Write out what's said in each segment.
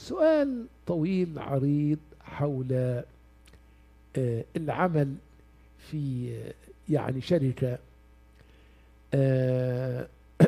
سؤال طويل عريض حول العمل في يعني شركة آه،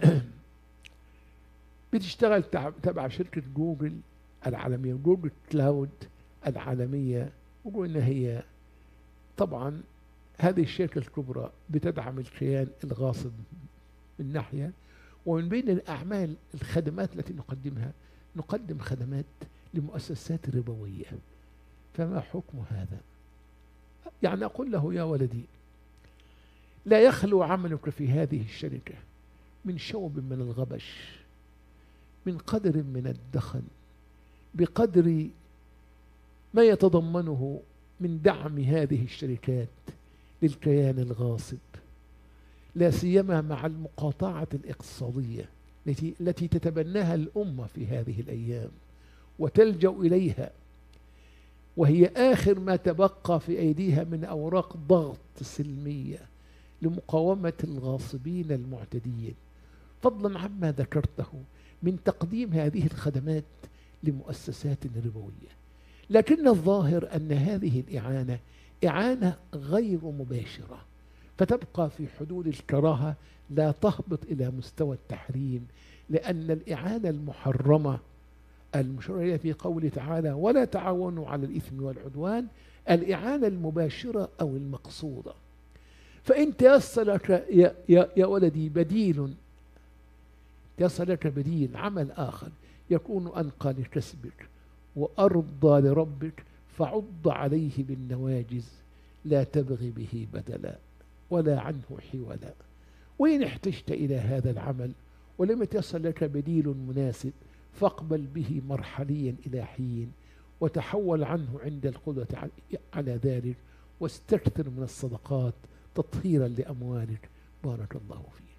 بتشتغل تبع شركة جوجل العالمية، جوجل كلاود العالمية. وقلنا هي طبعا هذه الشركة الكبرى بتدعم الكيان الغاصب من ناحية، ومن بين الأعمال الخدمات التي نقدمها نقدم خدمات لمؤسسات ربوية. فما حكم هذا؟ يعني أقول له: يا ولدي، لا يخلو عملك في هذه الشركة من شوب من الغبش، من قدر من الدخن، بقدر ما يتضمنه من دعم هذه الشركات للكيان الغاصب، لا سيما مع المقاطعة الاقتصادية التي تتبناها الأمة في هذه الأيام وتلجأ إليها، وهي آخر ما تبقى في أيديها من أوراق ضغط سلمية لمقاومة الغاصبين المعتدين، فضلا عما ذكرته من تقديم هذه الخدمات لمؤسسات ربوية. لكن الظاهر أن هذه الإعانة إعانة غير مباشرة، فتبقى في حدود الكراهة، لا تهبط إلى مستوى التحريم، لأن الإعانة المحرمة المشرعة في قوله تعالى: ولا تعاونوا على الإثم والعدوان، الإعانة المباشرة أو المقصودة. فإن تيسر لك يا ولدي بديل، تيسر لك بديل عمل آخر يكون أنقى لكسبك وأرضى لربك، فعض عليه بالنواجز، لا تبغي به بدلا ولا عنه حولا. وإن احتجت إلى هذا العمل ولم يتيسر لك بديل مناسب، فاقبل به مرحليا إلى حين، وتحول عنه عند القدرة على ذلك، واستكثر من الصدقات تطهيرا لأموالك. بارك الله فيك.